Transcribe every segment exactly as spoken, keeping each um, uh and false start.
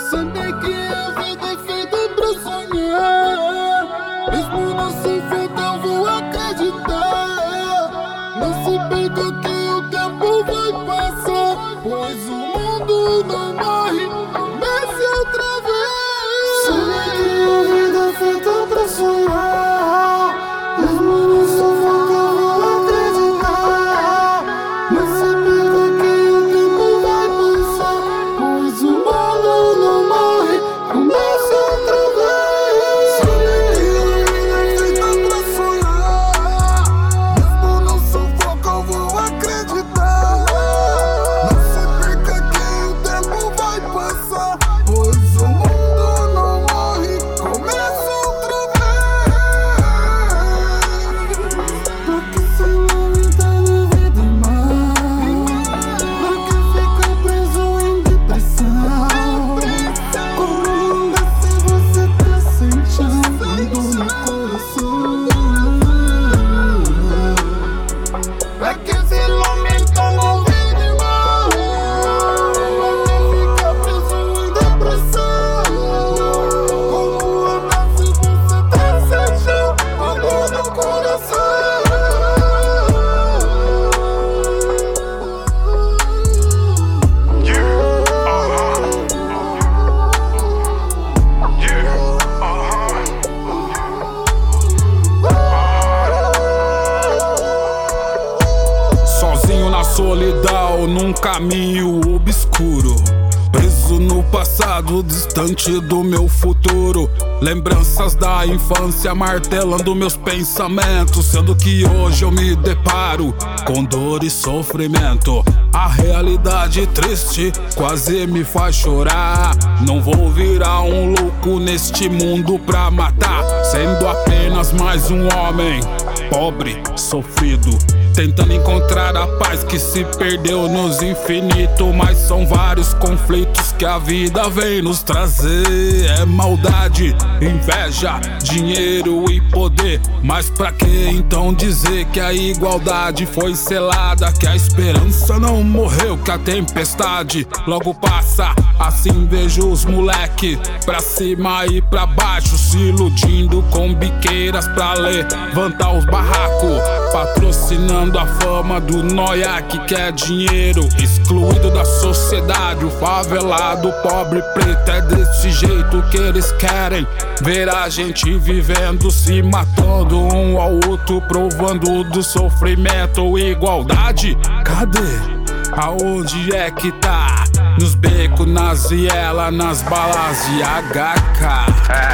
Saber que a vida é feita pra sonhar, mesmo no sufoco eu vou acreditar. Não se perca que o tempo vai passar, pois o mundo não morre, comece outra vez. Saber que a vida é feita pra sonhar, mesmo no sufoco eu vou acreditar. Não se perca que o tempo vai passar, pois o mundo não morre, comece outra vez. Saber que a vida é feita pra sonhar, mesmo no sufoco eu vou acreditar. Não se perca que o tempo vai passar, pois o mundo não morre, comece outra vez. Pra que se lamentar na vida e mal? Pra que ficar preso em depressão? Como não dá se você tá sentindo dor no coração? Pra que se lamentar na vida e mal? Pra que ficar preso em depressão? Como andar se você tá sentindo dor no coração? Sozinho na solidão, num caminho obscuro, preso no passado, distante do meu futuro. Lembranças da infância martelando meus pensamentos, sendo que hoje eu me deparo com dor e sofrimento. A realidade triste quase me faz chorar. Não vou virar um louco neste mundo pra matar, sendo apenas mais um homem pobre, sofrido, tentando encontrar a paz que se perdeu nos infinitos. Mas são vários conflitos que a vida vem nos trazer. É maldade, inveja, dinheiro e poder. Mas pra que então dizer que a igualdade foi selada? Que a esperança não morreu, que a tempestade logo passa. Assim vejo os moleque pra cima e pra baixo, se iludindo com biqueiras pra levantar os barracos, patrocinando a fama do nóia que quer dinheiro, excluído da sociedade. O favelado, pobre, preto, é desse jeito que eles querem ver a gente vivendo, se matando um ao outro, provando do sofrimento. Igualdade, cadê? Aonde é que tá? Nos becos, nas vielas, nas balas de H K.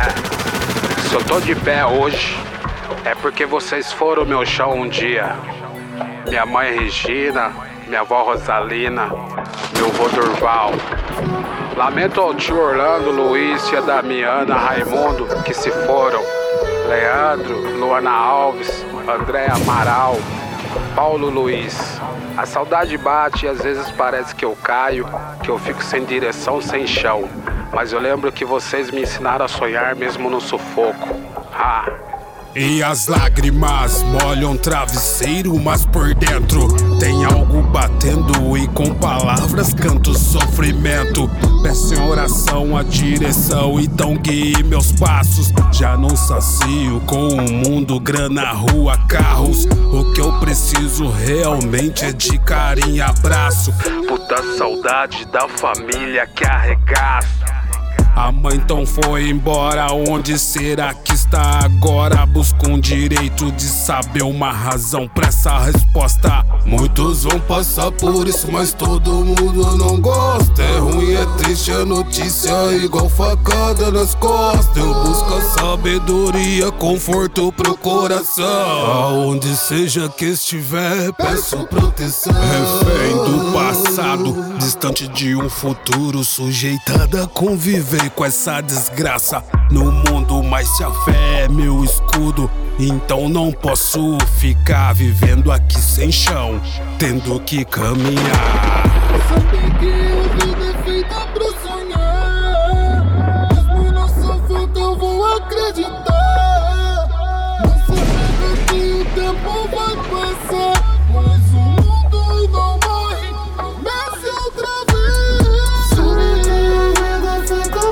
É, se eu tô de pé hoje, é porque vocês foram meu chão um dia. Minha mãe Regina, minha avó Rosalina, meu avô Durval. Lamento ao tio Orlando, Luiz, tia Damiana, Raimundo, que se foram. Leandro, Luana Alves, André Amaral, Paulo Luiz. A saudade bate e às vezes parece que eu caio, que eu fico sem direção, sem chão. Mas eu lembro que vocês me ensinaram a sonhar mesmo no sufoco. Ah! E as lágrimas molham travesseiro, mas por dentro tem algo batendo. E com palavras canto sofrimento. Peço em oração a direção, então guie meus passos. Já não sacio com o mundo, grana, rua, carros. O que eu preciso realmente é de carinho e abraço. Puta saudade da família que arregaça. A mãe então foi embora, onde será que está agora? Busco um direito de saber uma razão pra essa resposta. Muitos vão passar por isso, mas todo mundo não gosta. É ruim, é triste, a notícia é igual facada nas costas. Eu busco a sabedoria, conforto pro coração. Aonde seja que estiver, peço proteção. Refém do passado, distante de um futuro, sujeitada a conviver com essa desgraça no mundo. Mas se a fé é meu escudo, então não posso ficar vivendo aqui sem chão, tendo que caminhar. Saber que a vida é feita pra sonhar, mesmo no sufoco eu vou acreditar. Não se perca que o tempo vai passar, pois o mundo não morre, comece outra vez. Saber que a vida é feita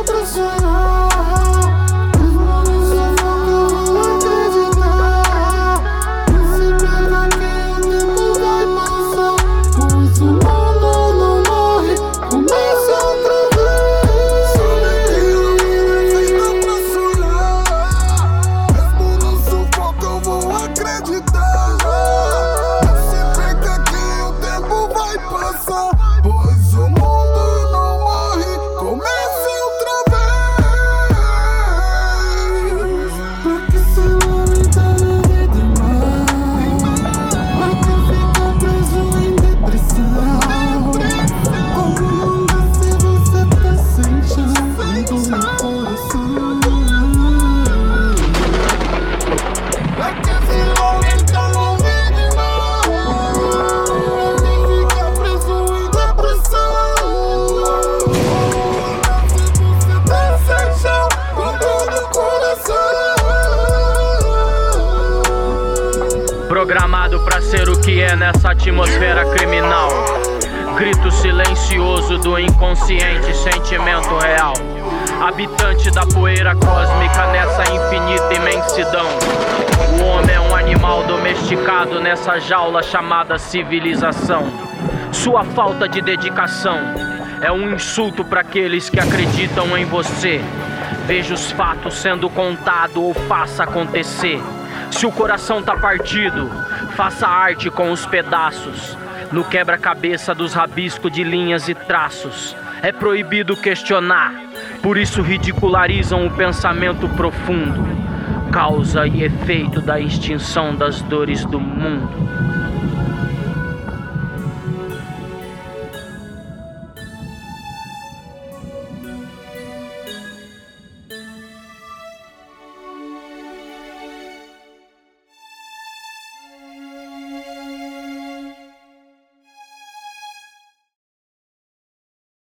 que é nessa atmosfera criminal. Grito silencioso do inconsciente sentimento real. Habitante da poeira cósmica nessa infinita imensidão. O homem é um animal domesticado nessa jaula chamada civilização. Sua falta de dedicação é um insulto para aqueles que acreditam em você. Veja os fatos sendo contados ou faça acontecer. Se o coração tá partido, faça arte com os pedaços. No quebra-cabeça dos rabiscos de linhas e traços. É proibido questionar, por isso ridicularizam o pensamento profundo. Causa e efeito da extinção das dores do mundo.